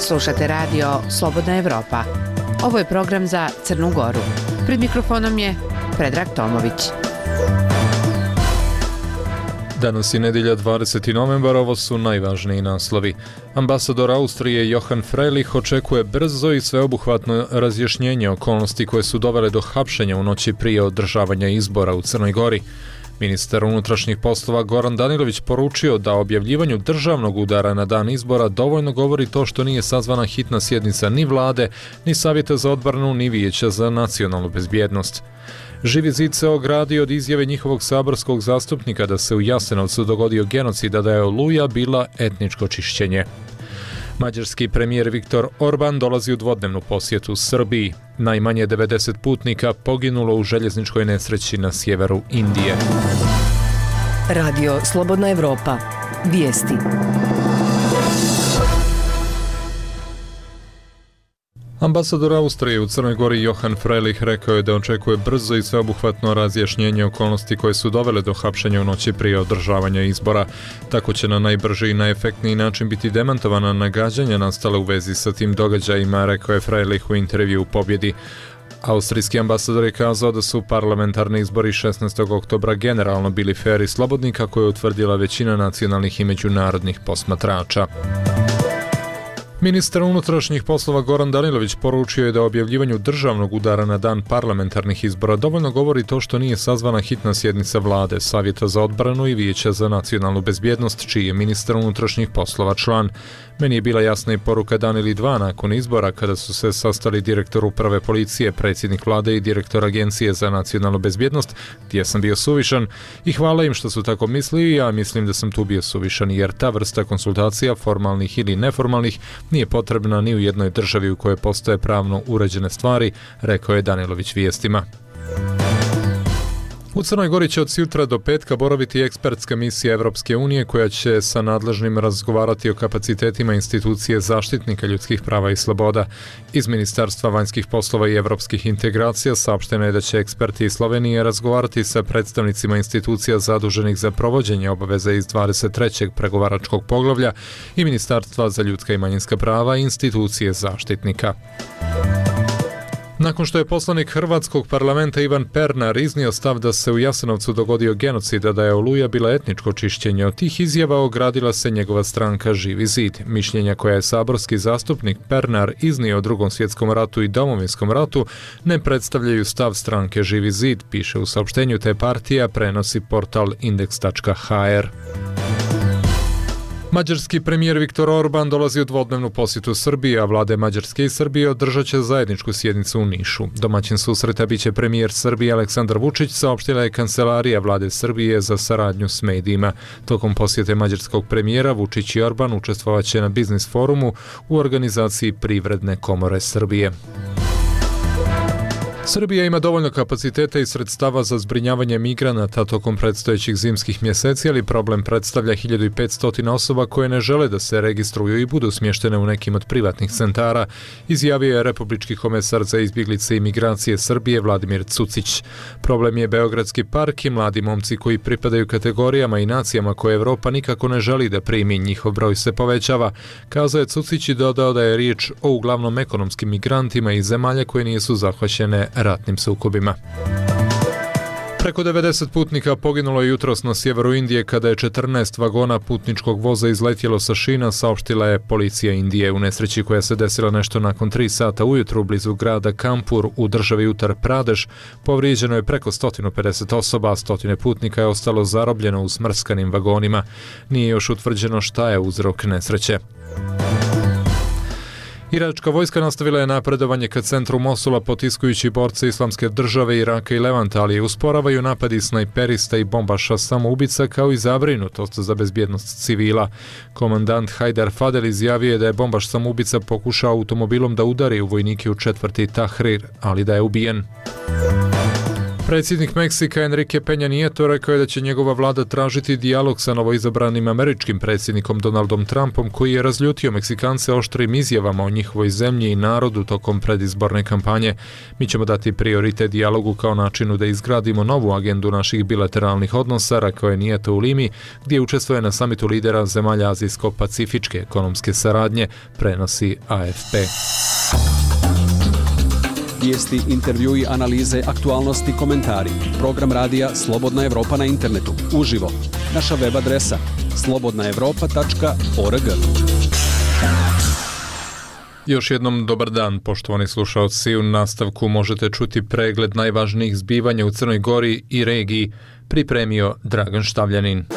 Slušate radio Slobodna Evropa. Ovo je program za Crnu Goru. Pred mikrofonom je Predrag Tomović. Danas je nedjelja 20. novembar, ovo su najvažniji naslovi. Ambasador Austrije Johan Freilich očekuje brzo i sveobuhvatno razjašnjenje okolnosti koje su dovele do hapšenja u noći prije održavanja izbora u Crnoj Gori. Ministar unutrašnjih poslova Goran Danilović poručio da objavljivanju državnog udara na dan izbora dovoljno govori to što nije sazvana hitna sjednica ni vlade, ni Savjeta za odbranu, ni Vijeća za nacionalnu bezbjednost. Živi zid se ogradio od izjave njihovog saborskog zastupnika da se u Jasenovcu dogodio genocid, a da je Oluja bila etničko čišćenje. Mađarski premijer Viktor Orban dolazi u dvodnevnu posjetu Srbiji. Najmanje 90 putnika poginulo u željezničkoj nesreći na sjeveru Indije. Radio Slobodna Evropa. Vijesti. Ambasador Austrije u Crnoj Gori Johan Freilich rekao je da očekuje brzo i sveobuhvatno razjašnjenje okolnosti koje su dovele do hapšenja u noći prije održavanja izbora. Tako će na najbrži i najefektniji način biti demantovana nagađanja nastala u vezi sa tim događajima, rekao je Freilich u intervju u Pobjedi. Austrijski ambasador je kazao da su parlamentarni izbori 16. oktobra generalno bili fer i slobodni, kako je utvrdila većina nacionalnih i međunarodnih posmatrača. Ministar unutrašnjih poslova Goran Danilović poručio je da objavljivanju državnog udara na dan parlamentarnih izbora dovoljno govori to što nije sazvana hitna sjednica vlade, Savjeta za odbranu i Vijeća za nacionalnu bezbjednost, čiji je ministar unutrašnjih poslova član. Meni je bila jasna i poruka dan ili dva nakon izbora, kada su se sastali direktor uprave policije, predsjednik vlade i direktor agencije za nacionalnu bezbjednost, gdje sam bio suvišan, i hvala im što su tako mislili. Ja mislim da sam tu bio suvišan, jer ta vrsta konsultacija, formalnih ili neformalnih, nije potrebna ni u jednoj državi u kojoj postoje pravno uređene stvari, rekao je Danilović vijestima. U Crnoj Gori će od sutra do petka boraviti ekspertska misija Evropske unije koja će sa nadležnim razgovarati o kapacitetima institucije zaštitnika ljudskih prava i sloboda. Iz Ministarstva vanjskih poslova i evropskih integracija saopšteno je da će eksperti iz Slovenije razgovarati sa predstavnicima institucija zaduženih za provođenje obaveza iz 23. pregovaračkog poglavlja i Ministarstva za ljudska i manjinska prava i institucije zaštitnika. Nakon što je poslanik Hrvatskog parlamenta Ivan Pernar iznio stav da se u Jasenovcu dogodio genocid, a da je Oluja bila etničko čišćenje, od tih izjava ogradila se njegova stranka Živi zid. Mišljenja koja je saborski zastupnik Pernar iznio o Drugom svjetskom ratu i Domovinskom ratu ne predstavljaju stav stranke Živi zid, piše u saopštenju te partija, prenosi portal Index.hr. Mađarski premijer Viktor Orban dolazi u dvodnevnu posjetu Srbije, a vlade Mađarske i Srbije održat će zajedničku sjednicu u Nišu. Domaćin susreta biće premijer Srbije Aleksandar Vučić, saopštila je kancelarija vlade Srbije za saradnju s medijima. Tokom posjete mađarskog premijera Vučić i Orban učestvovaće na biznis forumu u organizaciji Privredne komore Srbije. Srbija ima dovoljno kapaciteta i sredstava za zbrinjavanje migranata tokom predstojećih zimskih mjeseci, ali problem predstavlja 1500 osoba koje ne žele da se registruju i budu smještene u nekim od privatnih centara, izjavio je republički komesar za izbjeglice i migracije Srbije Vladimir Cucić. Problem je Beogradski park i mladi momci koji pripadaju kategorijama i nacijama koje Evropa nikako ne želi da primi, njihov broj se povećava, kazao je Cucić i dodao da je riječ o uglavnom ekonomskim migrantima iz zemalja koje nisu zahvaćene ratnim sukobima. Preko 90 putnika poginulo je jutros na sjeveru Indije kada je 14 vagona putničkog voza izletjelo sa šina, saopštila je policija Indije. U nesreći koja se desila nešto nakon 3 sata ujutru blizu grada Kanpur u državi Uttar Pradeš, povrijeđeno je preko 150 osoba, a stotine putnika je ostalo zarobljeno u smrskanim vagonima. Nije još utvrđeno šta je uzrok nesreće. Iračka vojska nastavila je napredovanje ka centru Mosula potiskujući borce Islamske države, Iraka i Levanta, ali usporavaju napadi snajperista i bombaša samoubica kao i zabrinutost za bezbjednost civila. Komandant Hajdar Fadel izjavio je da je bombaš samoubica pokušao automobilom da udari u vojnike u četvrti Tahrir, ali da je ubijen. Predsjednik Meksika Enrique Peña Nieto rekao je da će njegova vlada tražiti dijalog sa novoizabranim američkim predsjednikom Donaldom Trumpom, koji je razljutio Meksikance oštrim izjavama o njihovoj zemlji i narodu tokom predizborne kampanje. Mi ćemo dati prioritet dijalogu kao načinu da izgradimo novu agendu naših bilateralnih odnosa, rekao je Nieto u Limi, gdje učestvuje na samitu lidera zemalja Azijsko-pacifičke ekonomske saradnje, prenosi AFP. Vijesti, intervjui, analize, aktualnosti, komentari. Program radija Slobodna Evropa na internetu. Uživo. Naša web adresa slobodnaevropa.org. Još jednom dobar dan, poštovani slušaoci. U nastavku možete čuti pregled najvažnijih zbivanja u Crnoj Gori i regiji, pripremio Dragan Štavljanin.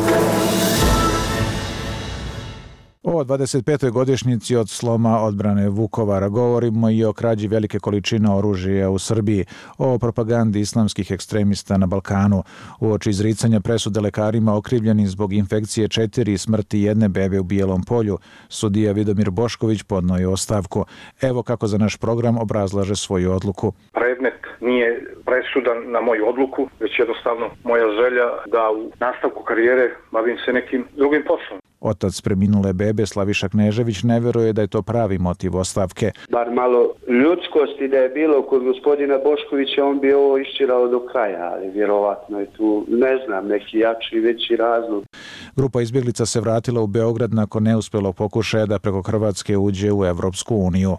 O 25. godišnjici od sloma odbrane Vukovara govorimo i o krađi velike količine oružja u Srbiji, o propagandi islamskih ekstremista na Balkanu, uoči izricanja presude lekarima okrivljeni zbog infekcije 4 i smrti jedne bebe u Bijelom Polju. Sudija Vidomir Bošković podnio je ostavku. Evo kako za naš program obrazlaže svoju odluku. Predmet nije presudan na moju odluku, već jednostavno moja želja da u nastavku karijere bavim se nekim drugim poslom. Otac preminule bebe Slaviša Knežević ne veruje da je to pravi motiv ostavke. Bar malo ljudskosti da je bilo kod gospodina Boškovića, on bi ovo iščirao do kraja, ali vjerovatno je tu, ne znam, neki jači, veći razlog. Grupa izbjeglica se vratila u Beograd nakon neuspjelog pokušaja da preko Hrvatske uđe u Evropsku uniju.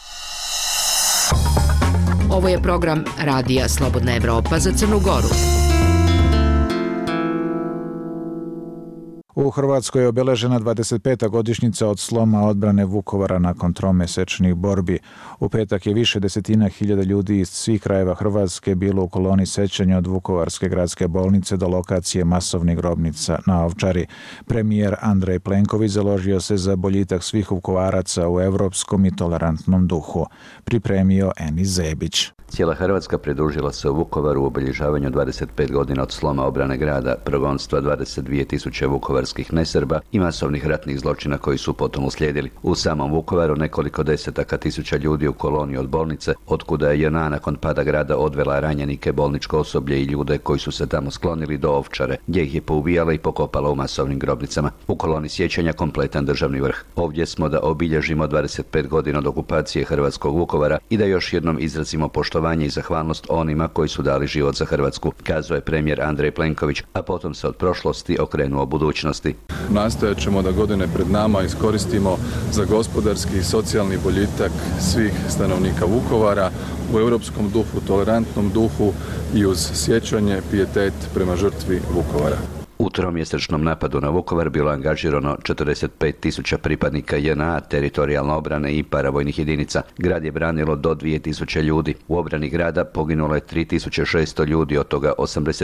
Ovo je program radija Slobodna Evropa za Crnu Goru. U Hrvatskoj je obeležena 25. godišnjica od sloma odbrane Vukovara nakon tromjesečnih borbi. U petak je više desetina hiljada ljudi iz svih krajeva Hrvatske bilo u koloni sećanja od Vukovarske gradske bolnice do lokacije masovnih grobnica na Ovčari. Premijer Andrej Plenković založio se za boljitak svih Vukovaraca u evropskom i tolerantnom duhu. Pripremio Enis Zebić. Cijela Hrvatska pridružila se u Vukovaru u obilježavanju 25 godina od sloma obrane grada, progonstva 22.000 vukovarskih nesrba i masovnih ratnih zločina koji su potom uslijedili. U samom Vukovaru nekoliko desetaka tisuća ljudi u koloniji od bolnice, otkuda je JNA nakon pada grada odvela ranjenike, bolničko osoblje i ljude koji su se tamo sklonili do Ovčare, gdje ih je poubijala i pokopala u masovnim grobnicama. U koloni sjećanja kompletan državni vrh. Ovdje smo da obilježimo 25 godina od okupacije hrvatskog Vukovara i da još jednom izrazimo poštovanje i zahvalnost onima koji su dali život za Hrvatsku, kazao je premijer Andrej Plenković, a potom se od prošlosti okrenuo budućnosti. Nastojat ćemo da godine pred nama iskoristimo za gospodarski i socijalni boljitak svih stanovnika Vukovara u europskom duhu, tolerantnom duhu i uz sjećanje, pijetet prema žrtvi Vukovara. U tromjesečnom napadu na Vukovar bilo angažirano 45.000 pripadnika JNA, teritorijalne obrane i paravojnih jedinica. Grad je branilo do 2.000 ljudi. U obrani grada poginulo je 3.600 ljudi, od toga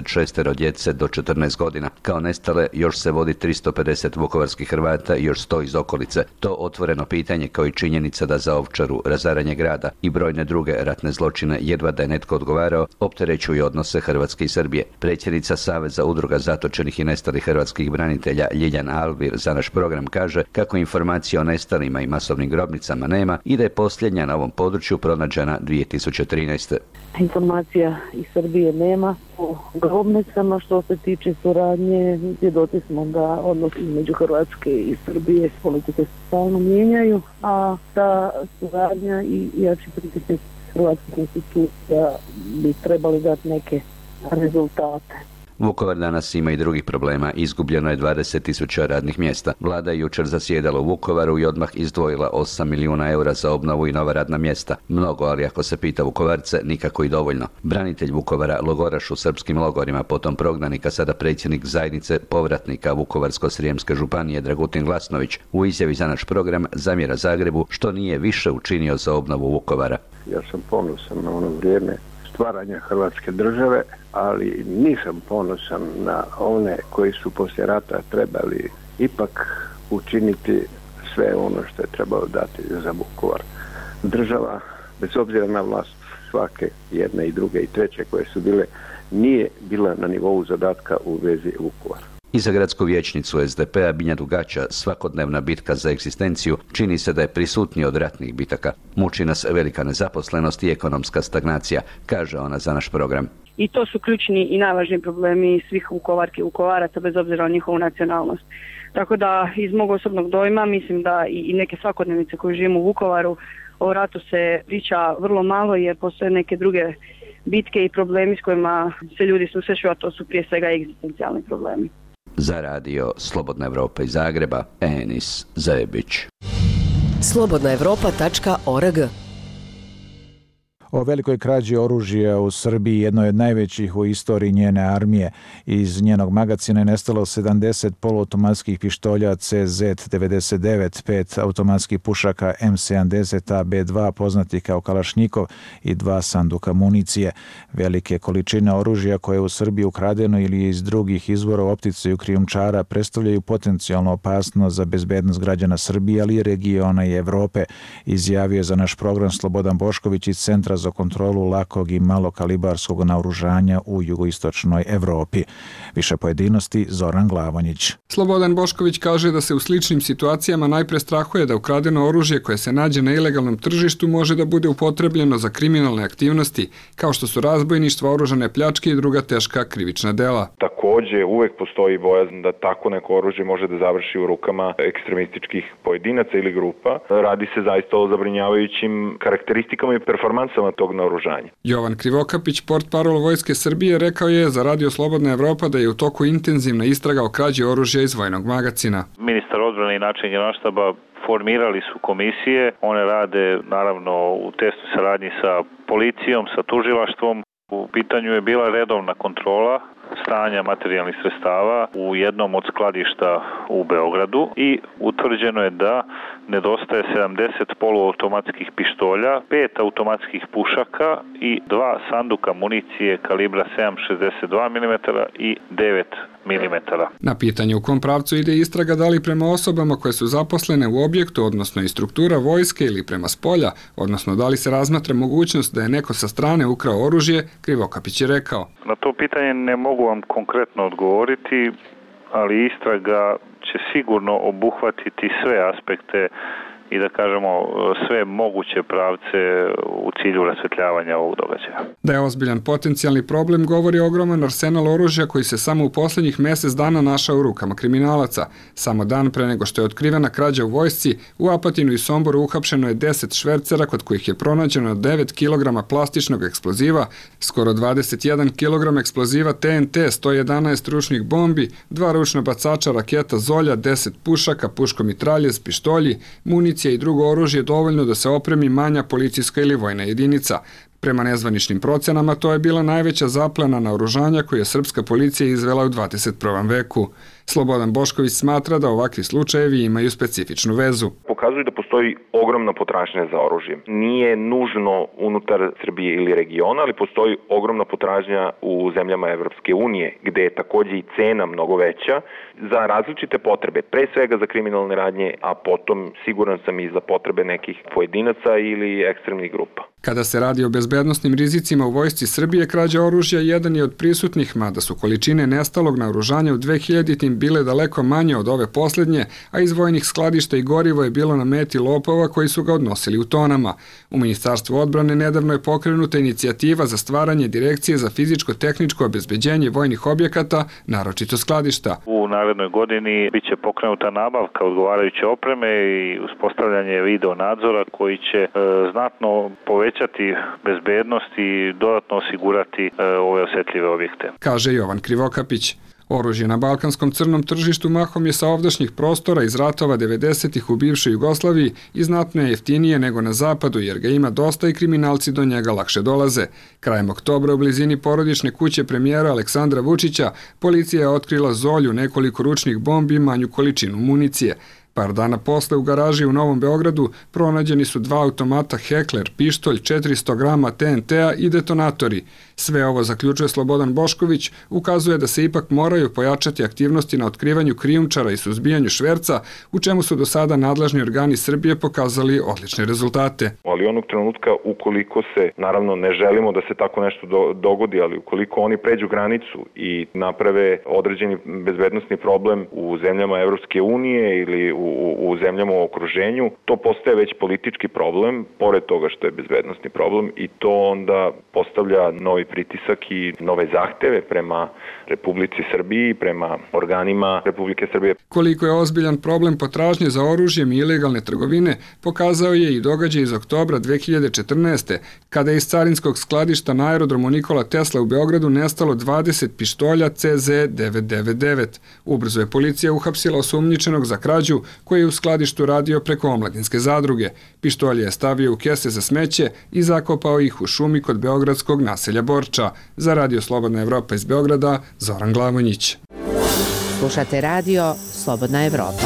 86 djece do 14 godina. Kao nestale još se vodi 350 vukovarskih Hrvata i još 100 iz okolice. To otvoreno pitanje, kao i činjenica da za Ovčaru, razaranje grada i brojne druge ratne zločine jedva da je netko odgovarao, opterećuju odnose Hrvatske i Srbije. Predsjednica Saveza udruga zatočenih i nestalih hrvatskih branitelja Ljiljana Alvir za naš program kaže kako informacija o nestalima i masovnim grobnicama nema i da je posljednja na ovom području pronađena 2013. Informacija iz Srbije nema o grobnicama. Što se tiče suradnje, svjedoci smo da odnosi između Hrvatske i Srbije politike se stalno mijenjaju, a ta suradnja i jači pritisak hrvatskih institucija bi trebali dati neke rezultate. Vukovar danas ima i drugih problema. Izgubljeno je 20.000 radnih mjesta. Vlada je jučer zasjedala u Vukovaru i odmah izdvojila 8 milijuna eura za obnovu i nova radna mjesta. Mnogo, ali ako se pita Vukovarce, nikako i dovoljno. Branitelj Vukovara, logoraš u srpskim logorima, potom prognanika, sada predsjednik zajednice povratnika Vukovarsko-srijemske županije Dragutin Glasnović, u izjavi za naš program zamjera Zagrebu što nije više učinio za obnovu Vukovara. Ja sam ponosan na ono vrijeme stvaranja Hrvatske države, ali nisam ponosan na one koji su poslije rata trebali ipak učiniti sve ono što je trebalo dati za Vukovar. Država, bez obzira na vlast svake, jedne i druge i treće koje su bile, nije bila na nivou zadatka u vezi Vukovara. I za gradsku vijećnicu SDP-a Biljanu Gača svakodnevna bitka za egzistenciju čini se da je prisutnija od ratnih bitaka. Muči nas velika nezaposlenost i ekonomska stagnacija, kaže ona za naš program. I to su ključni i najvažniji problemi svih Vukovarki i Vukovaraca bez obzira na njihovu nacionalnost. Tako da iz mog osobnog dojma mislim da i neke svakodnevice koje živimo u Vukovaru o ratu se priča vrlo malo jer postoje neke druge bitke i problemi s kojima se ljudi susreću, a to su prije svega egzistencijalni problemi. Za radio Slobodna Evropa iz Zagreba, Enis Zajebić. slobodnaevropa.org. O velikoj krađi oružja u Srbiji, jednoj od najvećih u istoriji njene armije. Iz njenog magacina je nestalo 70 poluautomatskih pištolja CZ-99, 5 automatskih pušaka M70 AB2 poznati kao Kalašnjikov i 2 sanduka municije. Velike količine oružja koje je u Srbiji ukradeno ili iz drugih izvora u opticaju krijumčara predstavljaju potencijalnu opasnost za bezbednost građana Srbije, ali i regiona i Evrope, izjavio je za naš program Slobodan Bošković iz Centra za kontrolu lakog i malokalibarskog naoružanja u jugoistočnoj Evropi. Više pojedinosti Zoran Glavonjić. Slobodan Bošković kaže da se u sličnim situacijama najpre strahuje da ukradeno oružje koje se nađe na ilegalnom tržištu može da bude upotrebljeno za kriminalne aktivnosti, kao što su razbojništva, oružane pljačke i druga teška krivična dela. Takođe, uvek postoji bojazan da tako neko oružje može da završi u rukama ekstremističkih pojedinaca ili grupa. Radi se zaista o zabrinjavajućim karakteristikama i performansama tog naoružanja. Jovan Krivokapić, portparol Vojske Srbije, rekao je za radio Slobodna Evropa da je u toku intenzivna istraga o krađi oružja iz vojnog magacina. Ministar odbrane i načelnik Generalštaba formirali su komisije. One rade naravno u tesnoj saradnji sa policijom, sa tužilaštvom. U pitanju je bila redovna kontrola stanja materijalnih sredstava u jednom od skladišta u Beogradu i utvrđeno je da nedostaje 70 poluautomatskih pištolja, 5 automatskih pušaka i 2 sanduka municije kalibra 7,62 mm i 9 mm. Na pitanje u kom pravcu ide istraga, da li prema osobama koje su zaposlene u objektu, odnosno i struktura vojske, ili prema spolja, odnosno da li se razmatra mogućnost da je neko sa strane ukrao oružje, Krivokapić je rekao. Na to pitanje ne mogu vam konkretno odgovoriti, ali istraga će sigurno obuhvatiti sve aspekte i da kažemo sve moguće pravce u cilju rasvetljavanja ovog događaja. Da je ozbiljan potencijalni problem govori ogroman arsenal oružja koji se samo u posljednjih mjesec dana našao u rukama kriminalaca. Samo dan pre nego što je otkrivena krađa u vojsci, u Apatinu i Somboru uhapšeno je 10 švercera kod kojih je pronađeno 9 kg plastičnog eksploziva, skoro 21 kg eksploziva TNT, 111 ručnih bombi, 2 ručna bacača raketa Zolja, 10 pušaka, puškomitraljez, pištolji, municija i drugo oružje dovoljno da se opremi manja policijska ili vojna jedinica. Prema nezvaničnim procenama, to je bila najveća zaplena naoružanja koju je srpska policija izvela u 21. veku. Slobodan Bošković smatra da ovakvi slučajevi imaju specifičnu vezu. Pokazuju da postoji ogromna potražnja za oružjem. Nije nužno unutar Srbije ili regiona, ali postoji ogromna potražnja u zemljama Evropske unije, gde je takođe i cena mnogo veća za različite potrebe, pre svega za kriminalne radnje, a potom siguran sam i za potrebe nekih pojedinaca ili ekstremnih grupa. Kada se radi o bezbednosnim rizicima u Vojsci Srbije, krađa oružja jedan je od prisutnih, mada su količine nestalog naoružanja u 2000-tim bile daleko manje od ove posljednje, a iz vojnih skladišta i gorivo je bilo na meti lopova koji su ga odnosili u tonama. U Ministarstvu odbrane nedavno je pokrenuta inicijativa za stvaranje Direkcije za fizičko-tehničko obezbeđenje vojnih objekata, naročito skladišta. U narednoj godini biće pokrenuta nabavka odgovarajuće opreme i uspostavljanje video nadzora koji će znatno povećati bezbednost i dodatno osigurati ove osjetljive objekte. Kaže Jovan Krivokapić. Oružje na balkanskom crnom tržištu mahom je sa ovdašnjih prostora iz ratova 90-ih u bivšoj Jugoslaviji i znatno je jeftinije nego na zapadu jer ga ima dosta i kriminalci do njega lakše dolaze. Krajem oktobra u blizini porodične kuće premijera Aleksandra Vučića policija je otkrila Zolju, nekoliko ručnih bombi i manju količinu municije. Par dana posle u garaži u Novom Beogradu pronađeni su 2 automata Heckler, pištolj, 400 grama TNT-a i detonatori. Sve ovo, zaključuje Slobodan Bošković, ukazuje da se ipak moraju pojačati aktivnosti na otkrivanju krijumčara i suzbijanju šverca, u čemu su do sada nadležni organi Srbije pokazali odlične rezultate. Ali onog trenutka, ukoliko se, naravno ne želimo da se tako nešto dogodi, ali ukoliko oni pređu granicu i naprave određeni bezbednosni problem u zemljama Evropske unije ili u zemljama u okruženju, to postaje već politički problem, pored toga što je bezbednosni problem, i to onda postavlja novi pritisak i nove zahteve prema Republici Srbiji, prema organima Republike Srbije. Koliko je ozbiljan problem potražnje za oružjem i ilegalne trgovine, pokazao je i događaj iz oktobra 2014. kada je iz carinskog skladišta na aerodromu Nikola Tesla u Beogradu nestalo 20 pištolja CZ999. Ubrzo je policija uhapsila osumnjičenog za krađu koji je u skladištu radio preko omladinske zadruge. Pištolje je stavio u kese za smeće i zakopao ih u šumi kod beogradskog naselja Borča. Za Radio Slobodna Evropa iz Beograda, Zoran Glavonjić. Slušate radio Slobodna Evropa.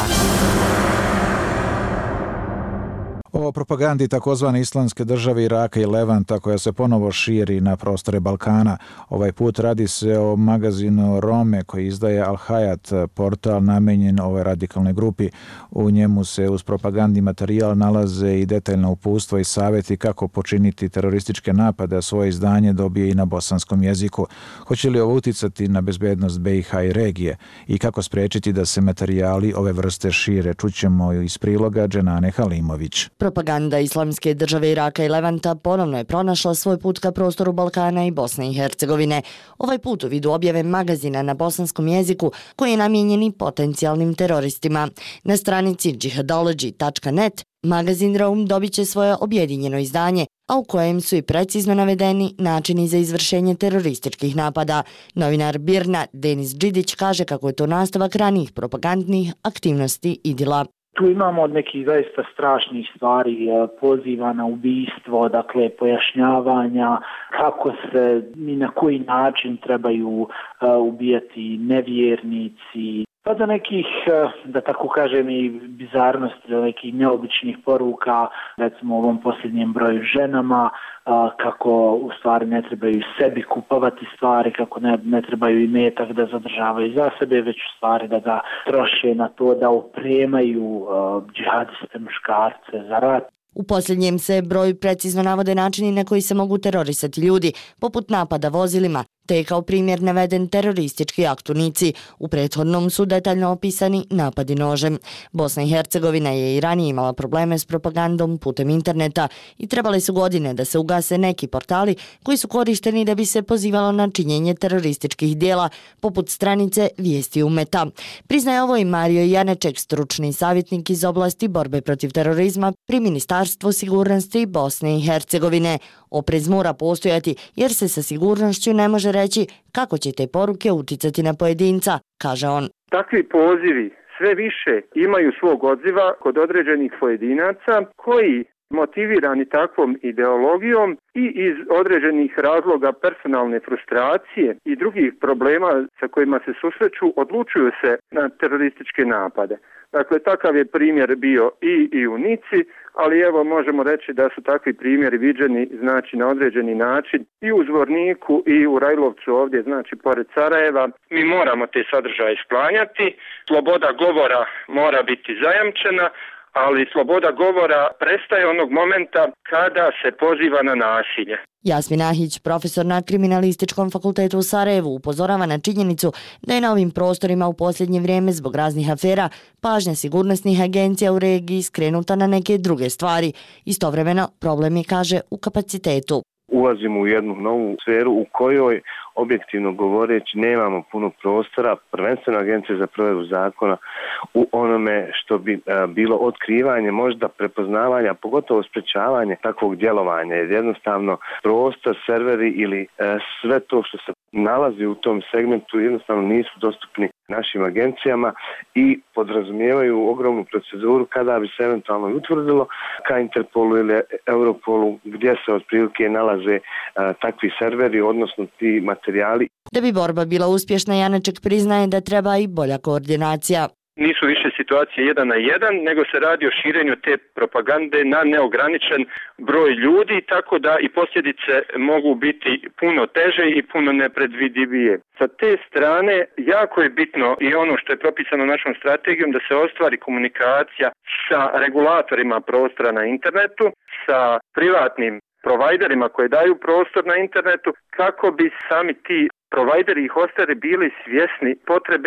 O propagandi takozvane islamske države Iraka i Levanta koja se ponovo širi na prostore Balkana. Ovaj put radi se o magazinu Rome koji izdaje Al Hayat, portal namenjen ovoj radikalnoj grupi. U njemu se uz propagandni materijal nalaze i detaljna uputstva i savjeti kako počiniti terorističke napade, a svoje izdanje dobije i na bosanskom jeziku. Hoće li ovo uticati na bezbednost BiH i regije i kako spriječiti da se materijali ove vrste šire? Čućemo iz priloga Dženane Halimović. Propaganda islamske države Iraka i Levanta ponovno je pronašla svoj put ka prostoru Balkana i Bosne i Hercegovine. Ovaj put u vidu objave magazina na bosanskom jeziku koji je namijenjen i potencijalnim teroristima. Na stranici jihadology.net magazin Rome dobit će svoje objedinjeno izdanje, a u kojem su i precizno navedeni načini za izvršenje terorističkih napada. Novinar Birna Denis Đidić kaže kako je to nastavak ranijih propagandnih aktivnosti IDIL-a. Tu imamo od nekih zaista strašnih stvari, poziva na ubistvo, dakle pojašnjavanja kako se i na koji način trebaju ubijati nevjernici, pa do nekih, da tako kažem, i bizarnosti, do nekih neobičnih poruka, recimo u ovom posljednjem broju ženama, kako u stvari ne trebaju sebi kupovati stvari, kako ne trebaju imetak da zadržavaju za sebe, već u stvari da ga troše na to da opremaju džihadiste muškarce za rat. U posljednjem se broju precizno navode načini na koji se mogu terorisati ljudi, poput napada vozilima, te je kao primjer naveden teroristički akt u Nici. U prethodnom su detaljno opisani napadi nožem. Bosna i Hercegovina je i ranije imala probleme s propagandom putem interneta i trebale su godine da se ugase neki portali koji su korišteni da bi se pozivalo na činjenje terorističkih dijela, poput stranice Vijesti Umeta. Priznaje ovo i Mario Janeček, stručni savjetnik iz oblasti borbe protiv terorizma pri Ministarstvu sigurnosti Bosne i Hercegovine. Oprez mora postojati jer se sa sigurnošću ne može reći kako će te poruke uticati na pojedinca, kaže on. Takvi pozivi sve više imaju svog odziva kod određenih pojedinaca koji, motivirani takvom ideologijom i iz određenih razloga personalne frustracije i drugih problema sa kojima se susreću, odlučuju se na terorističke napade. Dakle, takav je primjer bio i u Nici, ali evo možemo reći da su takvi primjeri viđeni, znači na određeni način i u Zvorniku i u Rajlovcu ovdje, znači pored Sarajeva. Mi moramo te sadržaje sklanjati, sloboda govora mora biti zajamčena, ali sloboda govora prestaje onog momenta kada se poziva na nasilje. Jasmin Ahić, profesor na Kriminalističkom fakultetu u Sarajevu, upozorava na činjenicu da je na ovim prostorima u posljednje vrijeme zbog raznih afera pažnja sigurnosnih agencija u regiji skrenuta na neke druge stvari. Istovremeno, problem je, kaže, u kapacitetu. Ulazimo u jednu novu sferu u kojoj, objektivno govoreći, nemamo puno prostora, prvenstveno Agencije za provedbu zakona, u onome što bi bilo otkrivanje, možda prepoznavanja, pogotovo sprečavanje takvog djelovanja. Jer jednostavno prostor, serveri ili sve to što se nalazi u tom segmentu jednostavno nisu dostupni našim agencijama i podrazumijevaju ogromnu proceduru kada bi se eventualno utvrdilo ka Interpolu ili Europolu gdje se otprilike nalaze takvi serveri, odnosno ti materijali. Da bi borba bila uspješna, Janeček priznaje da treba i bolja koordinacija. Nisu više situacije 1 na 1, nego se radi o širenju te propagande na neograničen broj ljudi, tako da i posljedice mogu biti puno teže i puno nepredvidivije. Sa te strane jako je bitno i ono što je propisano našom strategijom da se ostvari komunikacija sa regulatorima prostora na internetu, sa privatnim provajderima koji daju prostor na internetu, kako bi sami ti provajderi i hosteri bili svjesni potrebe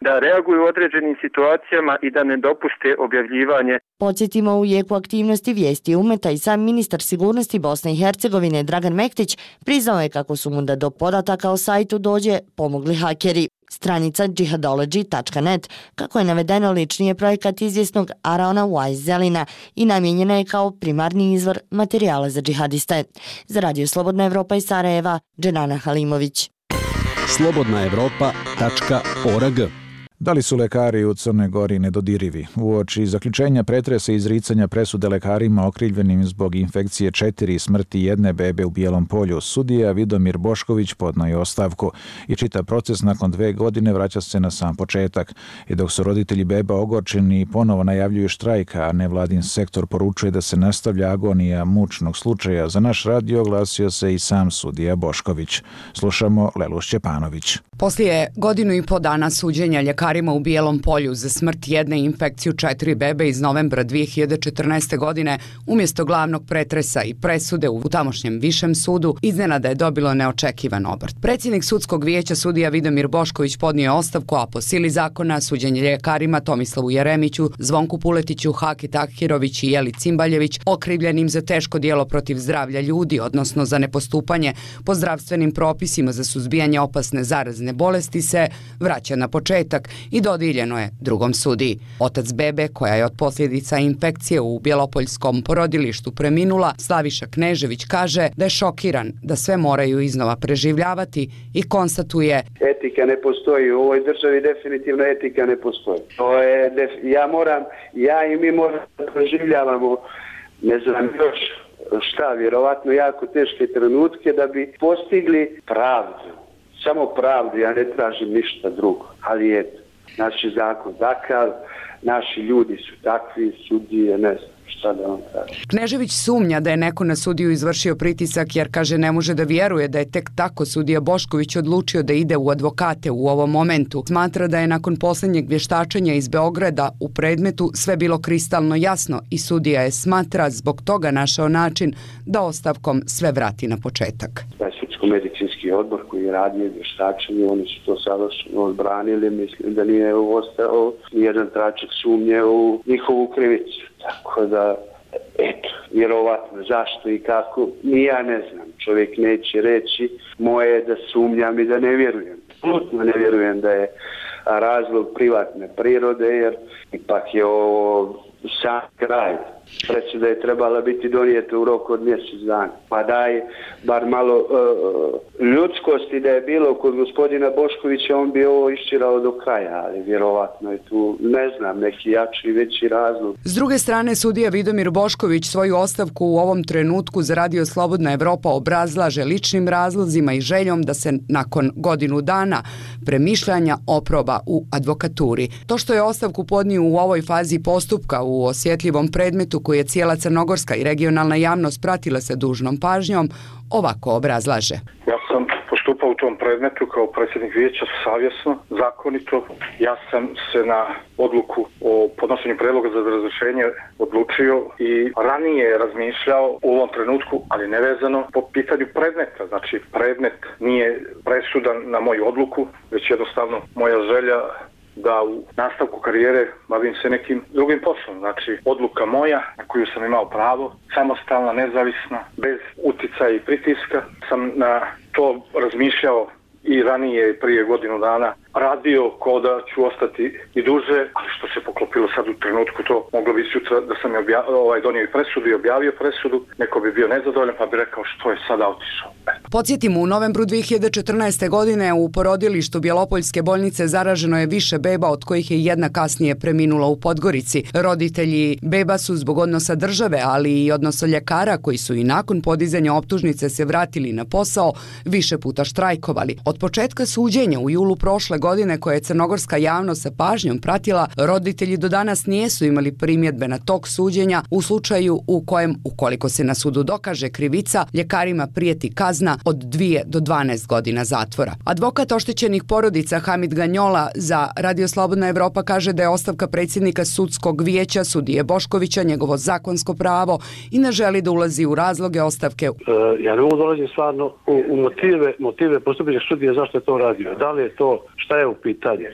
da reaguju u određenim situacijama i da ne dopuste objavljivanje. Podsjetimo, u jeku aktivnosti Vijesti Umeta i sam ministar sigurnosti Bosne i Hercegovine Dragan Mektić priznao je kako su mu da do podataka o sajtu dođe pomogli hakeri. Stranica jihadology.net, kako je navedeno, lični je projekat izvjesnog Araona Wise Zelina i namijenjena je kao primarni izvor materijala za džihadiste. Za Radio Slobodna Evropa iz Sarajeva, Dženana Halimović. slobodnaevropa.org. Da li su lekari u Crnoj Gori nedodirivi? Uoči zaključenja pretresa i izricanja presude lekarima okrivljenim zbog infekcije 4 i smrti jedne bebe u Bijelom Polju, sudija Vidomir Bošković podnio je ostavku i čitav proces nakon 2 godine vraća se na sam početak. I dok su roditelji beba ogorčeni ponovo najavljuju štrajk, a nevladin sektor poručuje da se nastavlja agonija mučnog slučaja, za naš radio oglasio se i sam sudija Bošković. Slušamo Lelu Šćepanović. Poslije 1,5 godine suđenja ljekarima u Bijelom Polju za smrt jedne i infekciju 4 bebe iz novembra 2014. godine, umjesto glavnog pretresa i presude u tamošnjem višem sudu, iznenada je dobilo neočekivan obrt. Predsjednik sudskog vijeća sudija Vidomir Bošković podnio je ostavku, a po sili zakona suđenje ljekarima Tomislavu Jeremiću, Zvonku Puletiću, Haki Tahirović i Jeli Cimbaljević, okrivljenim za teško djelo protiv zdravlja ljudi, odnosno za nepostupanje po zdravstvenim propisima za suzbijanje opasne zarazne bolesti, se vraća na početak i dodijeljeno je drugom sudiji. Otac bebe, koja je od posljedica infekcije u Bjelopoljskom porodilištu preminula, Slaviša Knežević, kaže da je šokiran da sve moraju iznova preživljavati i konstatuje: etika ne postoji u ovoj državi, definitivno etika ne postoji. To je ja i mi moramo da preživljavamo, ne znam još šta, vjerovatno jako teške trenutke da bi postigli pravdu. Samo pravdu, ja ne tražim ništa drugo, ali eto, naš je zakon takav, naši ljudi su takvi, sudije, ne znam šta da vam kažem. Knežević sumnja da je neko na sudiju izvršio pritisak jer, kaže, ne može da vjeruje da je tek tako sudija Bošković odlučio da ide u advokate u ovom momentu. Smatra da je nakon posljednjeg vještačenja iz Beograda u predmetu sve bilo kristalno jasno i sudija je, smatra, zbog toga našao način da ostavkom sve vrati na početak. Medicinski odbor koji je radio vještačenje, oni su to savršeno odbranili, mislim da nije ostao nijedan tračak sumnje u njihovu krivicu. Tako da, eto, vjerovatno zašto i kako, ni ja ne znam. Čovjek neće reći, moje je da sumnjam i da ne vjerujem. Absolutno ne vjerujem da je razlog privatne prirode, jer ipak je ovo sam kraj. Presuda je trebala biti donijeta u roku od mjesec dana. Pa daj bar malo ljudskosti da je bilo kod gospodina Boškovića, on bi ovo iščirao do kraja, ali vjerovatno je tu, ne znam, neki jači i veći razlog. S druge strane, sudija Vidomir Bošković svoju ostavku u ovom trenutku za Radio Slobodna Evropa obrazlaže ličnim razlozima i željom da se nakon 1 godinu premišljanja oproba u advokaturi. To što je ostavku podnio u ovoj fazi postupka u osjetljivom predmetu koji je cijela crnogorska i regionalna javnost pratila sa dužnom pažnjom, ovako obrazlaže. Ja sam postupao u tom predmetu kao predsjednik vijeća savjesno, zakonito. Ja sam se na odluku o podnošenju predloga za razrješenje odlučio i ranije razmišljao u ovom trenutku, ali nevezano po pitanju predmeta. Znači, predmet nije presudan na moju odluku, već jednostavno moja želja da u nastavku karijere bavim se nekim drugim poslom. Znači, odluka moja na koju sam imao pravo, samostalna, nezavisna, bez uticaja i pritiska, sam na to razmišljao i ranije, prije 1 godinu radio ko da ću ostati i duže, ali što se poklopilo sad u trenutku, to moglo bi sutra da sam donio i presudu i objavio presudu, neko bi bio nezadovoljan pa bi rekao što je sada otišao. Podsjetimo, u novembru 2014. godine u porodilištu Bjelopoljske bolnice zaraženo je više beba, od kojih je 1 kasnije preminula u Podgorici. Roditelji beba su zbog odnosa države, ali i odnosa ljekara koji su i nakon podizanja optužnice se vratili na posao, više puta štrajkovali. Od početka suđenja u julu prošle godine, koje je crnogorska javnost sa pažnjom pratila, roditelji do danas nisu imali primjedbe na tok suđenja u slučaju u kojem, ukoliko se na sudu dokaže krivica, ljekarima prijeti kazna od 2 do 12 godina zatvora. Advokat oštećenih porodica Hamid Ganjola za Radio Slobodna Evropa kaže da je ostavka predsjednika sudskog vijeća sudije Boškovića njegovo zakonsko pravo i ne želi da ulazi u razloge ostavke. Ja ne mogu dolaziti stvarno u motive postupanja sudije zašto je to radio. Da li je to, šta je u pitanju?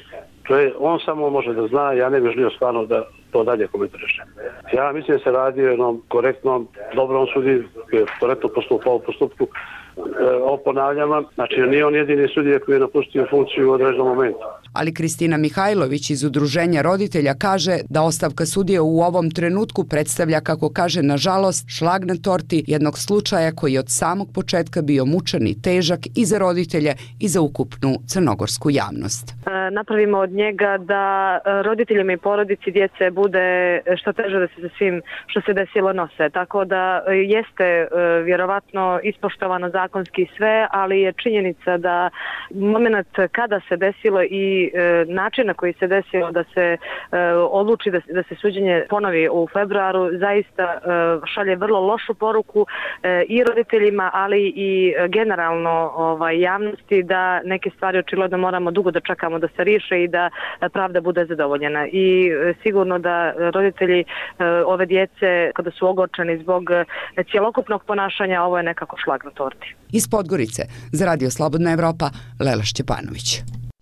On samo može da zna, ja ne bih želio stvarno da to dalje komentarišem. Ja mislim da se radi o jednom korektnom, dobrom sudi, koji je korektno postupao u postupku. Ponavljam vam, znači nije on jedini sudija koji je napustio funkciju u određenom momentu. Ali Kristina Mihajlović iz Udruženja roditelja kaže da ostavka sudije u ovom trenutku predstavlja, kako kaže, nažalost, šlag na torti jednog slučaja koji je od samog početka bio mučan i težak i za roditelje i za ukupnu crnogorsku javnost. Napravimo od njega da roditeljima i porodici djece bude što teže da se sa svim što se desilo nose. Tako da jeste vjerovatno ispoštovano zakonski sve, ali je činjenica da moment kada se desilo i način na koji se desilo da se odluči da se suđenje ponovi u februaru zaista šalje vrlo lošu poruku i roditeljima, ali i generalno javnosti da neke stvari očigledno moramo dugo da čekamo da se riješe i da pravda bude zadovoljena. I sigurno da roditelji ove djece kada su ogorčeni zbog cjelokupnog ponašanja, ovo je nekako šlag na torti. Iz Podgorice za Radio Slobodna Evropa, Lela Šćepanović.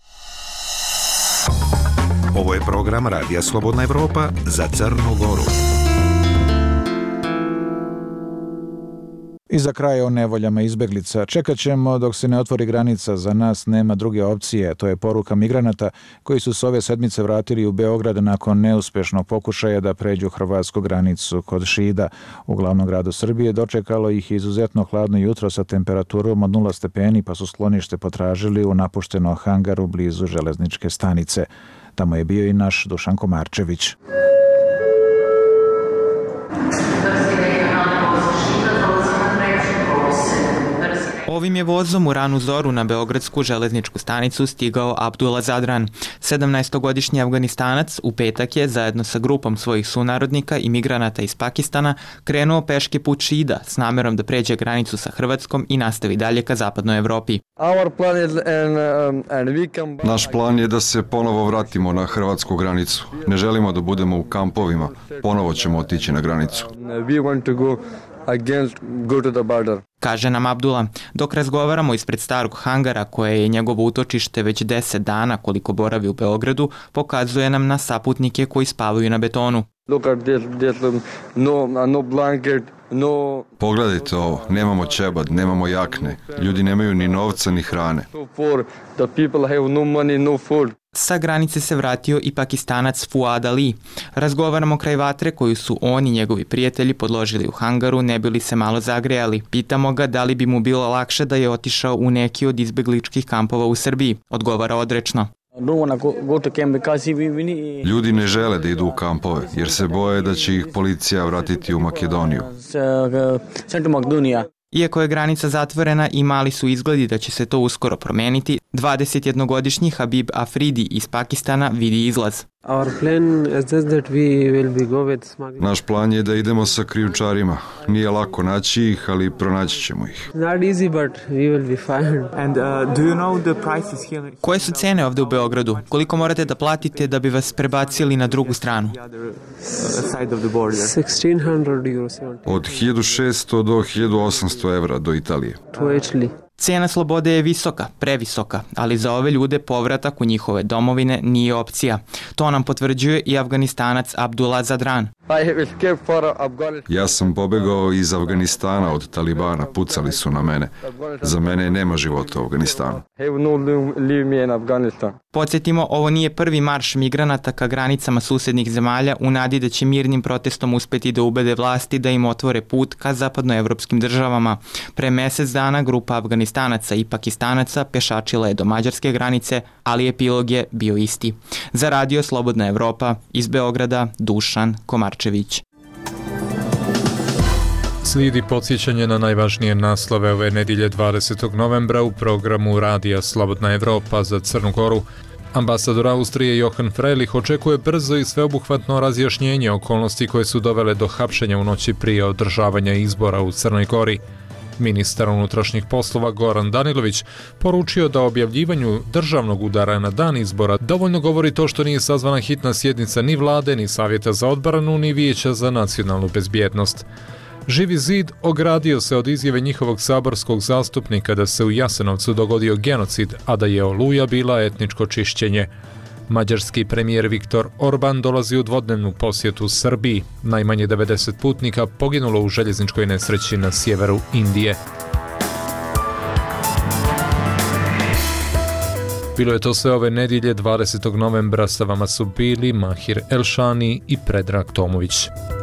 Ovo je program Radija Slobodna Evropa za Crnu Goru. I za kraj o nevoljama izbeglica. Čekat ćemo dok se ne otvori granica, za nas nema druge opcije. To je poruka migranata koji su se ove sedmice vratili u Beograd nakon neuspješnog pokušaja da pređu hrvatsku granicu kod Šida. U glavnom gradu Srbije dočekalo ih izuzetno hladno jutro sa temperaturom od 0 stepeni, pa su sklonište potražili u napuštenom hangaru blizu železničke stanice. Tamo je bio i naš Dušan Komarčević. Ovim je vozom u ranu zoru na beogradsku železničku stanicu stigao Abdullah Zadran. 17-godišnji Afganistanac u petak je zajedno sa grupom svojih sunarodnika i migranata iz Pakistana krenuo peške put Šida s namjerom da pređe granicu sa Hrvatskom i nastavi dalje ka zapadnoj Evropi. Naš plan je da se ponovo vratimo na hrvatsku granicu. Ne želimo da budemo u kampovima. Ponovo ćemo otići na granicu. Kaže nam Abdullah. Dok razgovaramo ispred starog hangara koje je njegovo utočište već 10 dana koliko boravi u Beogradu, pokazuje nam na saputnike koji spavaju na betonu. Pogledajte ovo, nemamo ćebad, nemamo jakne, ljudi nemaju ni novca ni hrane. Sa granice se vratio i Pakistanac Fuad Ali. Razgovaramo kraj vatre koju su on i njegovi prijatelji podložili u hangaru, ne bi li se malo zagrejali. Pitamo ga da li bi mu bilo lakše da je otišao u neki od izbegličkih kampova u Srbiji. Odgovara odrečno. Ljudi ne žele da idu u kampove jer se boje da će ih policija vratiti u Makedoniju. Iako je granica zatvorena i mali su izgledi da će se to uskoro promeniti, 21-godišnji Habib Afridi iz Pakistana vidi izlaz. Naš plan je da idemo sa krijumčarima. Nije lako naći ih, ali pronaći ćemo ih. Koje su cene ovdje u Beogradu? Koliko morate da platite da bi vas prebacili na drugu stranu? Od 1600 do 1800 evra do Italije. Cena slobode je visoka, previsoka, ali za ove ljude povratak u njihove domovine nije opcija. To nam potvrđuje i Afganistanac Abdullah Zadran. Ja sam pobegao iz Afganistana od Talibana, pucali su na mene. Za mene nema života u Afganistanu. Podsjetimo, ovo nije prvi marš migranata ka granicama susjednih zemalja u nadi da će mirnim protestom uspjeti da ubede vlasti da im otvore put ka zapadnoevropskim državama. Pre mjesec dana grupa Afganistanaca i Pakistanaca pešačila je do mađarske granice, ali epilog je bio isti. Za Radio Slobodna Evropa, iz Beograda, Dušan Komarčević. Slijedi podsjećanje na najvažnije naslove ove nedjelje 20. novembra u programu Radija Slobodna Evropa za Crnu Goru. Ambasador Austrije Johan Freilich očekuje brzo i sveobuhvatno razjašnjenje okolnosti koje su dovele do hapšenja u noći prije održavanja izbora u Crnoj Gori. Ministar unutrašnjih poslova Goran Danilović poručio da objavljivanju državnog udara na dan izbora dovoljno govori to što nije sazvana hitna sjednica ni vlade, ni Savjeta za odbranu, ni Vijeća za nacionalnu bezbjednost. Živi zid ogradio se od izjave njihovog saborskog zastupnika da se u Jasenovcu dogodio genocid, a da je Oluja bila etničko čišćenje. Mađarski premijer Viktor Orban dolazi u dvodnevnu posjetu Srbiji. Najmanje 90 putnika poginulo u željezničkoj nesreći na sjeveru Indije. Bilo je to sve ove nedjelje, 20. novembra, sa vama su bili Mahir Elšani i Predrag Tomović.